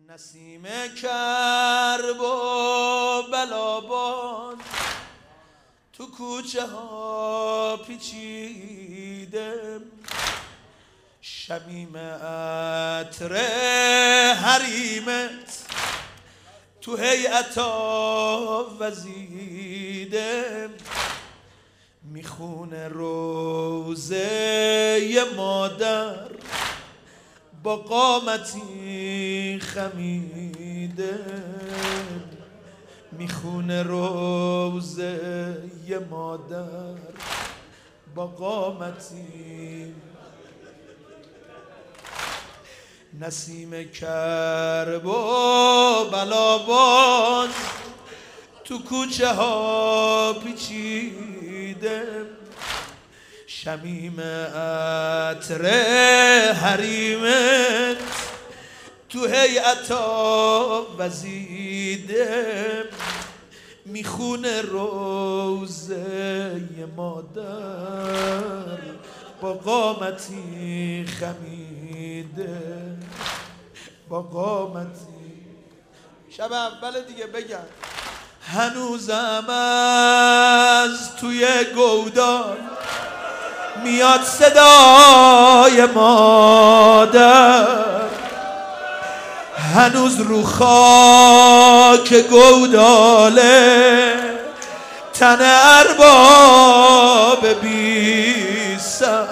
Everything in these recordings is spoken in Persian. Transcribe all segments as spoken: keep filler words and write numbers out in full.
نسیم کرب و بلابان تو کوچه ها پیچیده، شمیم عطر حریمت تو هیئتا وزیده، میخونه روزه مادر با قامتی خمیده، میخونه روزه مادر با قامتی. نسیم کرب و بلابان تو کوچه ها پیچیده، شمیم عطر حریمت تو هیئتا وزیده، میخونه روزه مادر با قامتی خمیده، با قامتی. شب اول دیگه بگم هنوزم از توی گودال میاد صدای مادر، هنوز رو خاک گوداله تن ارباب بی سر.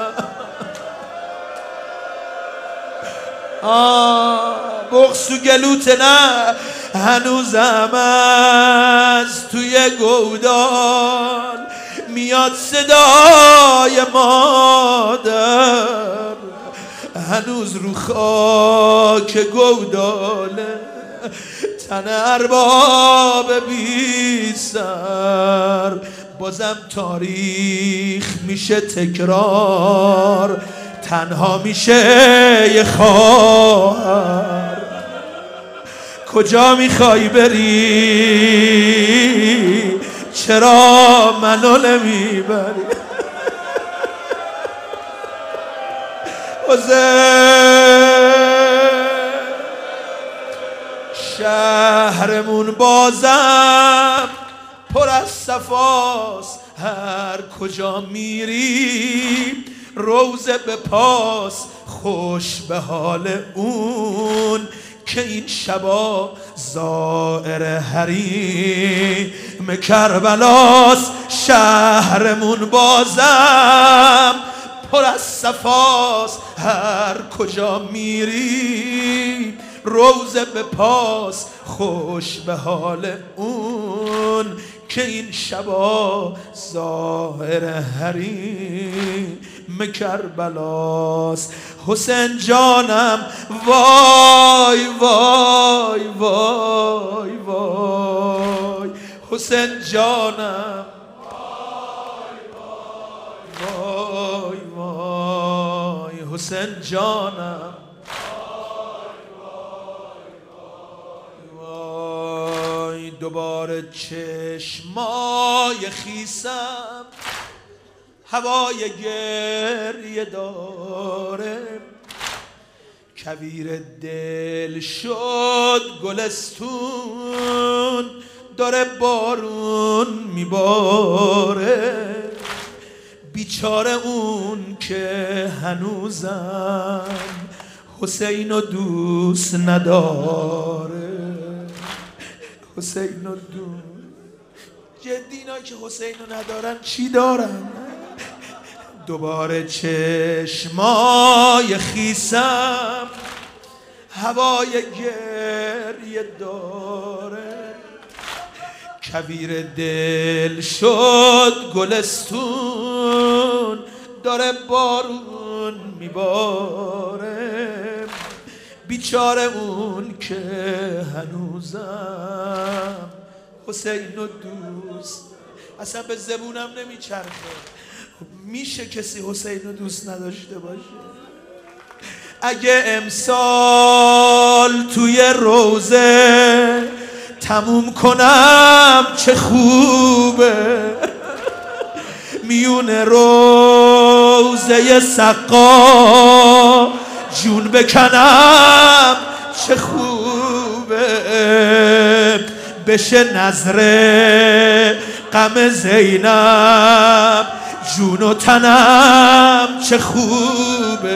آه بغض و گلوت نه، هنوزم از توی گودال میاد صدای مادر، هنوز رو خاک گوداله تن ارباب بی سر. بازم تاریخ میشه تکرار، تنها میشه یه خواهر. کجا میخوای بری؟ چرا منو نمیبری؟ شهرمون بازم پر از صفاست، هر کجا میری روزه به پاس. خوش به حال اون که این شبا زائر حریم کربلاست. شهرمون بازم پر از صفاست، هر کجا میری روزه به پاس. خوش به حال اون که این شبا ظاهر حریم کربلاست. حسین جانم وای وای وای وای، حسین جانم وای وای، حسین جانم وای. دوباره چشمای خیسم هوای گریه داره، کویر دل شد گلستون داره بارون میباره. بیچاره اون که هنوزم حسین رو دوست نداره، حسین رو دوست. جدی اینا که حسین رو ندارن چی دارن؟ دوباره چشمای خیسم هوای گریه داره، کویر دل شد گلستون داره بارون میباره. بیچاره اون که هنوزم حسین رو دوست. اصلا به زبونم نمیچرخه. میشه کسی حسین رو دوست نداشته باشه؟ اگه امسال توی روزه تموم کنم چه خوبه، میون روزه سقا جون بکنم چه خوبه. بشه نظره غم زینب جون و تنم چه خوبه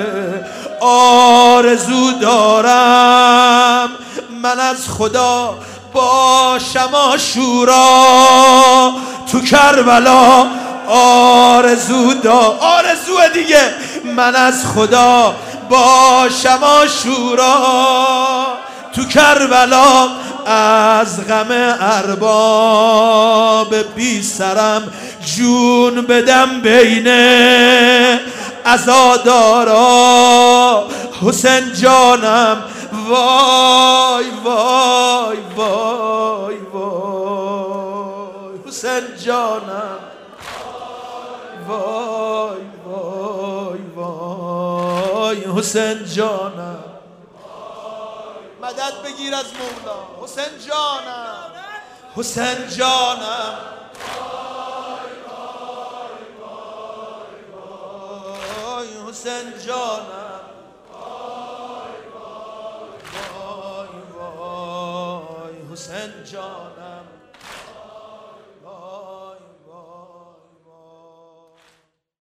آرزو دارم من از خدا باشم عاشورا تو کربلا آرزو دا آرزو دیگه من از خدا باشم عاشورا تو کربلا از غم ارباب بی سرم جون بدم بین عزادارا حسین جانم وای وای وای وای حسین جانم وای وای وای حسین جانم مدد بگیر از مولا حسین جانم حسین جانم وای حسین جانم وای وای حسین جانم